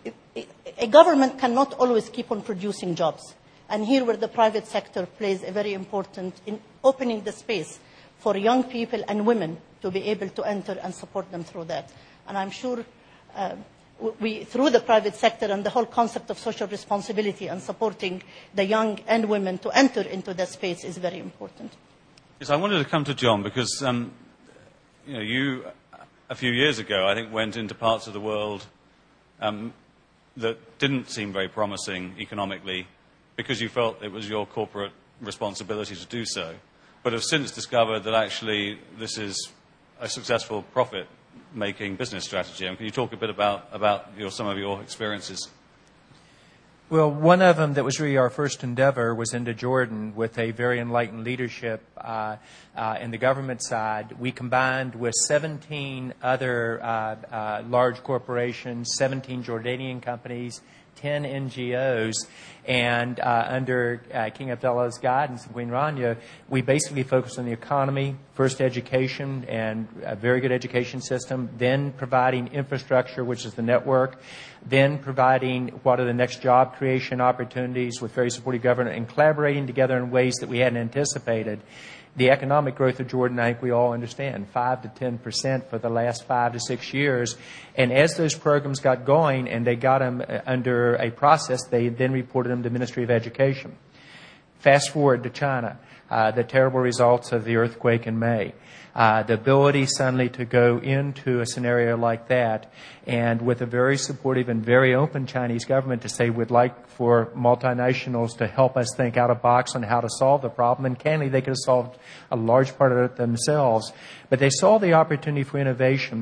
A government cannot always keep on producing jobs. And here where the private sector plays a very important in opening the space for young people and women to be able to enter and support them through that. And I'm sure uh, we, through the private sector and the whole concept of social responsibility and supporting the young and women to enter into that space is very important. Yes, I wanted to come to John because um, you know, you, a few years ago, I think, went into parts of the world um, that didn't seem very promising economically, because you felt it was your corporate responsibility to do so, but have since discovered that actually this is a successful profit-making business strategy. And can you talk a bit about, about your, some of your experiences? Well, one of them that was really our first endeavor was into Jordan with a very enlightened leadership uh, uh, in the government side. We combined with seventeen other uh, uh, large corporations, seventeen Jordanian companies, ten N G Os, and uh, under uh, King Abdullah's guidance and Queen Rania, we basically focused on the economy, first education and a very good education system, then providing infrastructure, which is the network, then providing what are the next job creation opportunities with very supportive government, and collaborating together in ways that we hadn't anticipated. The economic growth of Jordan, I think we all understand, five to ten percent for the last five to six years. And as those programs got going and they got them under a process, they then reported them to the Ministry of Education. Fast forward to China, uh, the terrible results of the earthquake in May. Uh, the ability suddenly to go into a scenario like that, and with a very supportive and very open Chinese government to say we'd like for multinationals to help us think out of the box on how to solve the problem. And candidly, they could have solved a large part of it themselves. But they saw the opportunity for innovation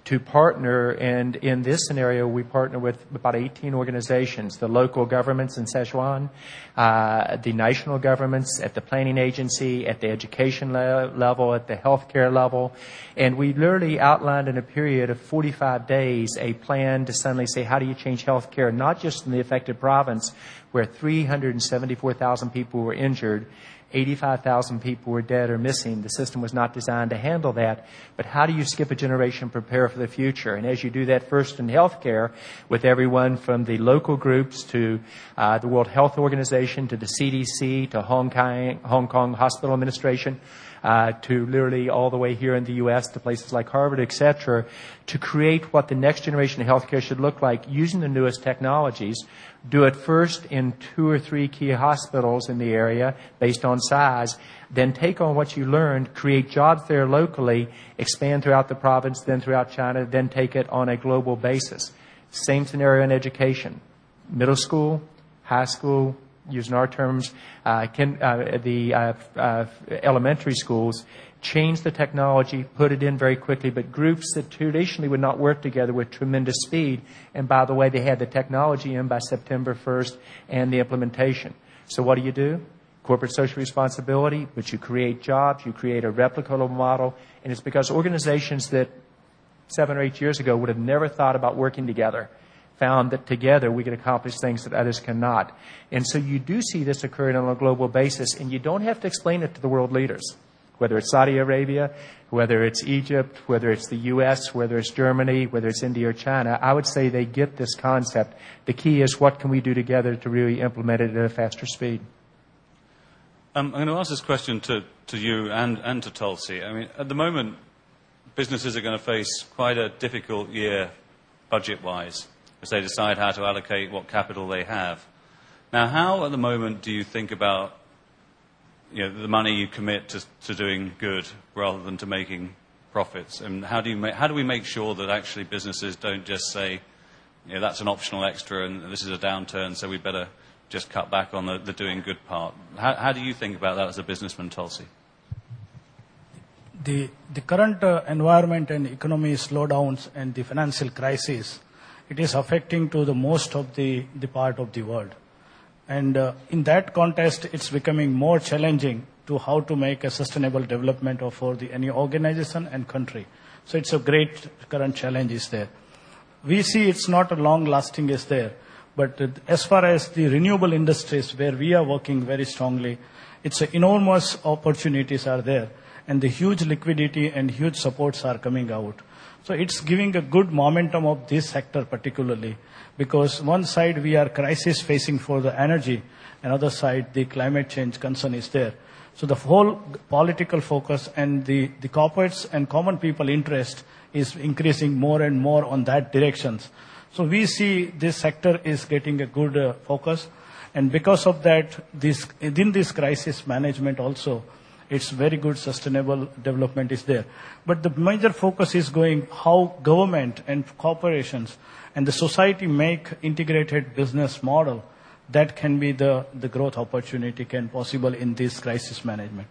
to partner, and in this scenario, we partner with about eighteen organizations, the local governments in Sichuan, uh, the national governments at the planning agency, at the education le- level, at the healthcare level, and we literally outlined in a period of forty-five days a plan to suddenly say, how do you change healthcare, not just in the affected province, where three hundred seventy-four thousand people were injured, eighty-five thousand people were dead or missing. The system was not designed to handle that. But how do you skip a generation, prepare for the future? And as you do that first in healthcare, with everyone from the local groups to uh, the World Health Organization to the C D C to Hong Kong, Hong Kong Hospital Administration, uh, to literally all the way here in the U S to places like Harvard, et cetera, to create what the next generation of healthcare should look like using the newest technologies. Do it first in two or three key hospitals in the area based on size, then take on what you learned, create jobs there locally, expand throughout the province, then throughout China, then take it on a global basis. Same scenario in education. Middle school, high school, using our terms, uh, can, uh, the uh, uh, elementary schools, change the technology, put it in very quickly, but groups that traditionally would not work together with tremendous speed, and by the way, they had the technology in by September first and the implementation. So what do you do? Corporate social responsibility, but you create jobs, you create a replicable model, and it's because organizations that seven or eight years ago would have never thought about working together found that together we can accomplish things that others cannot. And so you do see this occurring on a global basis, and you don't have to explain it to the world leaders. Whether it's Saudi Arabia, whether it's Egypt, whether it's the U S, whether it's Germany, whether it's India or China, I would say they get this concept. The key is what can we do together to really implement it at a faster speed. Um, I'm going to ask this question to, to you and, and to Tulsi. I mean, at the moment, businesses are going to face quite a difficult year budget-wise as they decide how to allocate what capital they have. Now, how at the moment do you think about you know, the money you commit to, to doing good rather than to making profits? And how do you make, how do we make sure that actually businesses don't just say, you know, that's an optional extra and this is a downturn, so we better just cut back on the, the doing good part? How, how do you think about that as a businessman, Tulsi? The, the current uh, environment and economy slowdowns and the financial crisis, it is affecting to the most of the, the part of the world. And uh, in that context, it's becoming more challenging to how to make a sustainable development of for the, any organization and country. So it's a great current challenge is there. We see it's not a long-lasting is there. But uh, as far as the renewable industries where we are working very strongly, it's a enormous opportunities are there. And the huge liquidity and huge supports are coming out. So it's giving a good momentum of this sector particularly. Because one side we are crisis facing for the energy, another side the climate change concern is there. So the whole political focus and the, the corporates and common people interest is increasing more and more on that directions. So we see this sector is getting a good uh, focus. And because of that, this, within this crisis management also, it's very good sustainable development is there. But the major focus is going how government and corporations and the society make integrated business model that can be the, the growth opportunity can possible in this crisis management.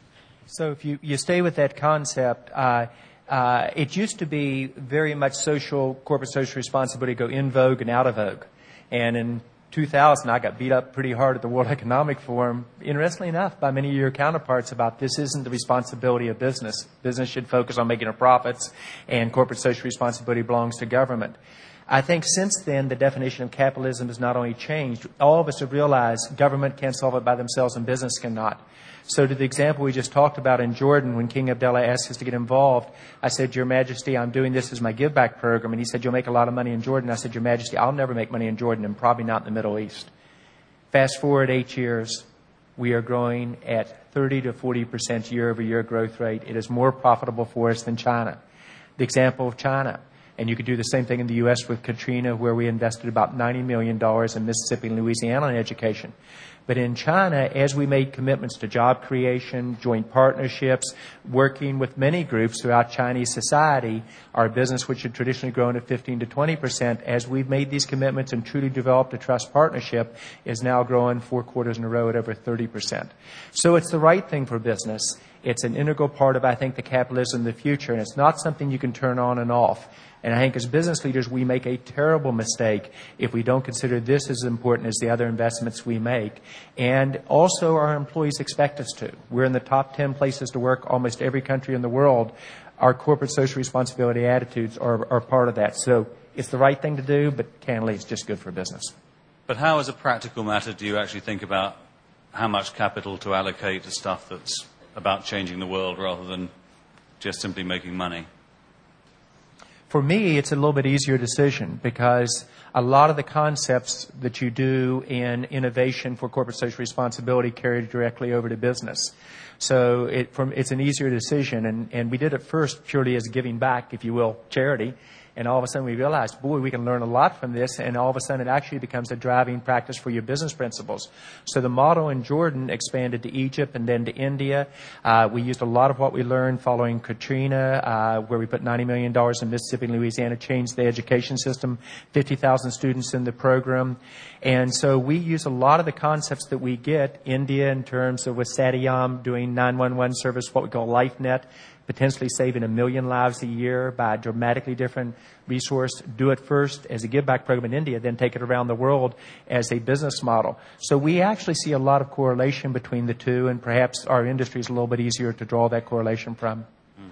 So if you, you stay with that concept, uh, uh, it used to be very much social, corporate social responsibility go in vogue and out of vogue. And in two thousand, I got beat up pretty hard at the World Economic Forum, interestingly enough, by many of your counterparts about this isn't the responsibility of business. Business should focus on making their profits, and corporate social responsibility belongs to government. I think since then, the definition of capitalism has not only changed, all of us have realized government can't solve it by themselves and business cannot. So to the example we just talked about in Jordan, when King Abdullah asked us to get involved, I said, Your Majesty, I'm doing this as my give back program. And he said, you'll make a lot of money in Jordan. I said, Your Majesty, I'll never make money in Jordan and probably not in the Middle East. Fast forward eight years, we are growing at thirty to forty percent year over year growth rate. It is more profitable for us than China. The example of China. And you could do the same thing in the U S with Katrina, where we invested about ninety million dollars in Mississippi and Louisiana in education. But in China, as we made commitments to job creation, joint partnerships, working with many groups throughout Chinese society, our business, which had traditionally grown at fifteen to twenty percent, as we've made these commitments and truly developed a trust partnership, is now growing four quarters in a row at over thirty percent. So it's the right thing for business. It's an integral part of, I think, the capitalism of the future, and it's not something you can turn on and off. And I think as business leaders, we make a terrible mistake if we don't consider this as important as the other investments we make. And also our employees expect us to. We're in the top ten places to work almost every country in the world. Our corporate social responsibility attitudes are, are part of that. So it's the right thing to do, but candidly, it's just good for business. But how, as a practical matter, do you actually think about how much capital to allocate to stuff that's about changing the world rather than just simply making money? For me, it's a little bit easier decision because a lot of the concepts that you do in innovation for corporate social responsibility carry directly over to business. So it, from, it's an easier decision, and, and we did it first purely as giving back, if you will, charity. And all of a sudden we realized, boy, we can learn a lot from this, and all of a sudden it actually becomes a driving practice for your business principles. So the model in Jordan expanded to Egypt and then to India. Uh, we used a lot of what we learned following Katrina, uh, where we put ninety million dollars in Mississippi and Louisiana, changed the education system, fifty thousand students in the program. And so we use a lot of the concepts that we get, India in terms of with Satyam doing nine one one service, what we call LifeNet, potentially saving a million lives a year by a dramatically different resource. Do it first as a give-back program in India, then take it around the world as a business model. So we actually see a lot of correlation between the two, and perhaps our industry is a little bit easier to draw that correlation from. Mm.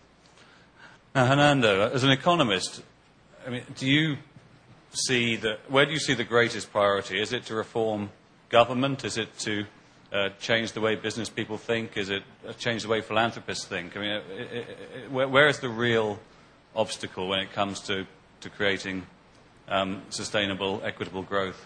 Now, Hernando, as an economist, I mean, do you see the, where do you see the greatest priority? Is it to reform government? Is it to Uh, change the way business people think? Is it uh, change the way philanthropists think? I mean, uh, it, it, it, where, where is the real obstacle when it comes to, to creating um, sustainable, equitable growth?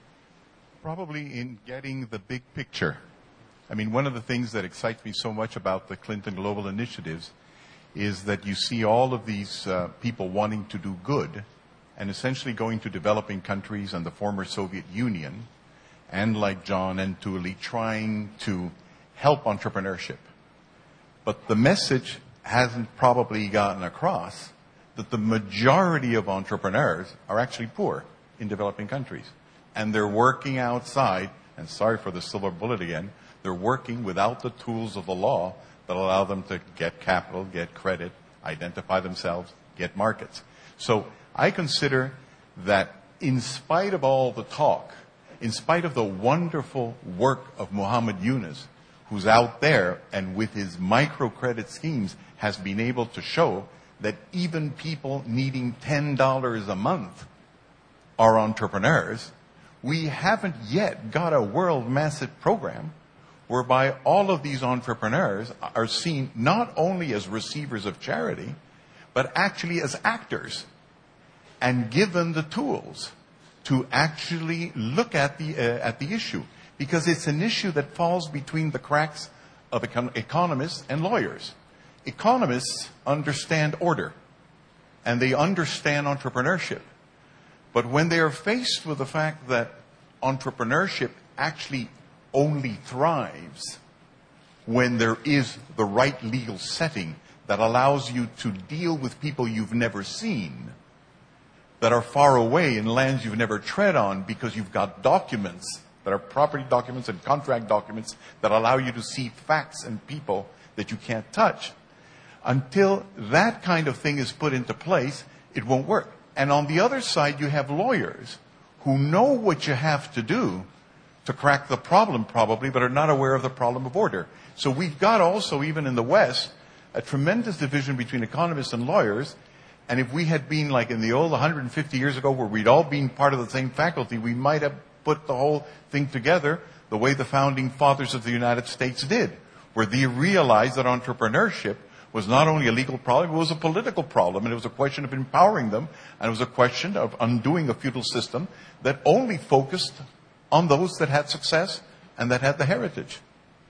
Probably in getting the big picture. I mean, one of the things that excites me so much about the Clinton Global Initiatives is that you see all of these uh, people wanting to do good and essentially going to developing countries and the former Soviet Union, and like John and Tuli, trying to help entrepreneurship. But the message hasn't probably gotten across that the majority of entrepreneurs are actually poor in developing countries. And they're working outside, and sorry for the silver bullet again, they're working without the tools of the law that allow them to get capital, get credit, identify themselves, get markets. So I consider that in spite of all the talk, in spite of the wonderful work of Muhammad Yunus, who's out there and with his microcredit schemes has been able to show that even people needing ten dollars a month are entrepreneurs, we haven't yet got a world massive program whereby all of these entrepreneurs are seen not only as receivers of charity, but actually as actors and given the tools to actually look at the, uh, at the issue. Because it's an issue that falls between the cracks of econ- economists and lawyers. Economists understand order, and they understand entrepreneurship. But when they are faced with the fact that entrepreneurship actually only thrives when there is the right legal setting that allows you to deal with people you've never seen, that are far away in lands you've never tread on because you've got documents that are property documents and contract documents that allow you to see facts and people that you can't touch. Until that kind of thing is put into place, it won't work. And on the other side, you have lawyers who know what you have to do to crack the problem probably, but are not aware of the problem of order. So we've got also, even in the West, a tremendous division between economists and lawyers. And if we had been like in the old one hundred fifty years ago where we'd all been part of the same faculty, we might have put the whole thing together the way the founding fathers of the United States did, where they realized that entrepreneurship was not only a legal problem, it was a political problem, and it was a question of empowering them, and it was a question of undoing a feudal system that only focused on those that had success and that had the heritage.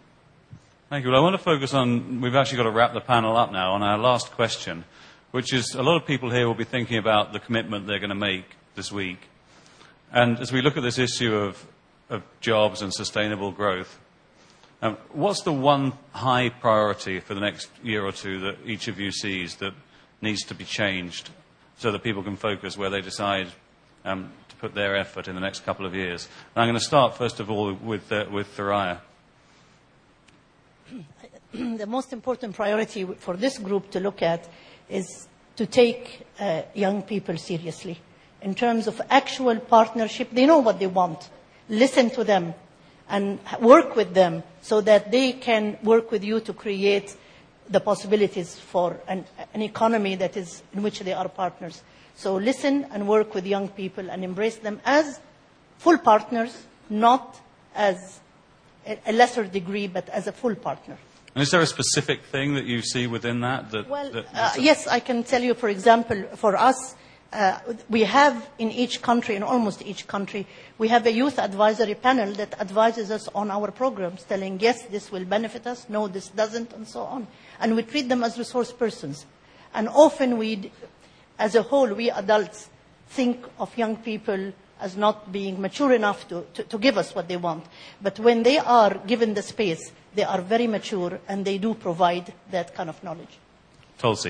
Thank you. Well, I want to focus on, we've actually got to wrap the panel up now, on our last question, which is a lot of people here will be thinking about the commitment they're going to make this week. And as we look at this issue of, of jobs and sustainable growth, um, what's the one high priority for the next year or two that each of you sees that needs to be changed so that people can focus where they decide um, to put their effort in the next couple of years? And I'm going to start, first of all, with, uh, with Thoraiya. the most important priority for this group to look at is to take uh, young people seriously. In terms of actual partnership, they know what they want. Listen to them and work with them so that they can work with you to create the possibilities for an, an economy that is in which they are partners. So listen and work with young people and embrace them as full partners, not as a lesser degree, but as a full partner. And is there a specific thing that you see within that? that well, that, uh, yes, I can tell you, for example, for us, uh, we have in each country, in almost each country, we have a youth advisory panel that advises us on our programs, telling, yes, this will benefit us, no, this doesn't, and so on. And we treat them as resource persons. And often we, as a whole, we adults think of young people as not being mature enough to, to, to give us what they want. But when they are given the space, they are very mature and they do provide that kind of knowledge. Tulsi.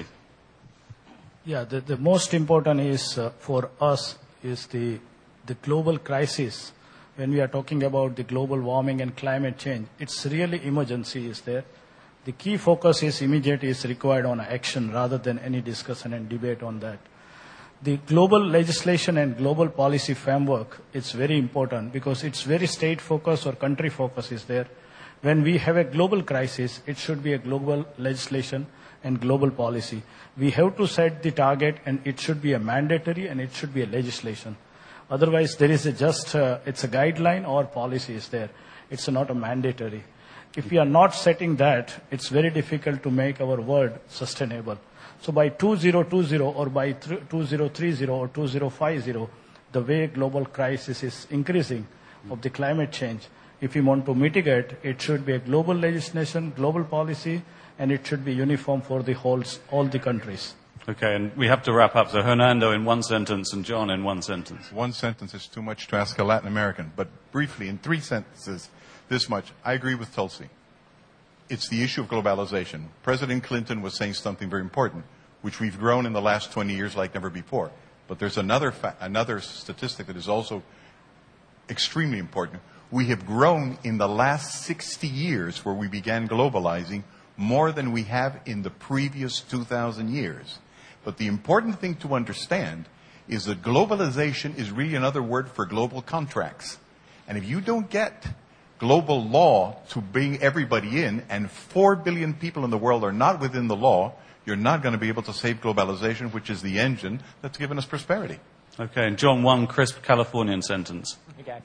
Yeah, the, the most important is uh, for us is the, the global crisis. When we are talking about the global warming and climate change, it's really emergency is there. The key focus is immediate is required on action rather than any discussion and debate on that. The global legislation and global policy framework, it's very important because it's very state focus or country focus is there. When we have a global crisis, it should be a global legislation and global policy. We have to set the target and it should be a mandatory and it should be a legislation. Otherwise, there is a just, uh, it's a guideline or policy is there. It's not a mandatory. If we are not setting that, it's very difficult to make our world sustainable. So by two thousand twenty or by two thousand thirty or two thousand fifty, the way global crisis is increasing of the climate change, if we want to mitigate, it should be a global legislation, global policy, and it should be uniform for the whole, all the countries. Okay, and we have to wrap up. So Hernando in one sentence and John in one sentence. One sentence is too much to ask a Latin American, but briefly, in three sentences, this much. I agree with Tulsi. It's the issue of globalization. President Clinton was saying something very important, which we've grown in the last twenty years like never before. But there's another fa- another statistic that is also extremely important. We have grown in the last sixty years where we began globalizing more than we have in the previous two thousand years. But the important thing to understand is that globalization is really another word for global contracts. And if you don't get global law to bring everybody in, and four billion people in the world are not within the law, you're not going to be able to save globalization, which is the engine that's given us prosperity. Okay, and John, one crisp Californian sentence. Okay.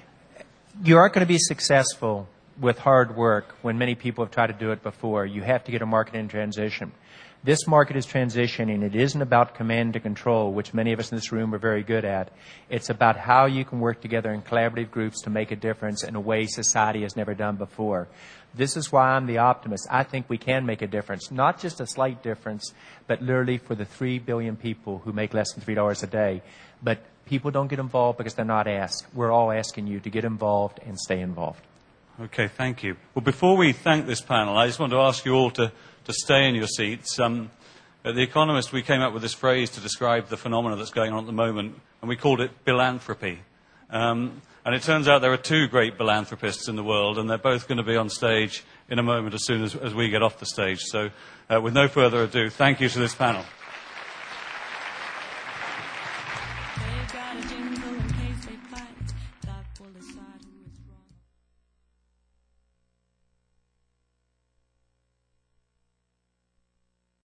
You aren't going to be successful with hard work when many people have tried to do it before. You have to get a market in transition. This market is transitioning. It isn't about command and control, which many of us in this room are very good at. It's about how you can work together in collaborative groups to make a difference in a way society has never done before. This is why I'm the optimist. I think we can make a difference, not just a slight difference, but literally for the three billion people who make less than three dollars a day. But people don't get involved because they're not asked. We're all asking you to get involved and stay involved. Okay, thank you. Well, before we thank this panel, I just want to ask you all to, to stay in your seats. Um, at The Economist, we came up with this phrase to describe the phenomena that's going on at the moment, and we called it philanthropy. Um, and it turns out there are two great philanthropists in the world, and they're both going to be on stage in a moment as soon as, as we get off the stage. So uh, with no further ado, thank you to this panel.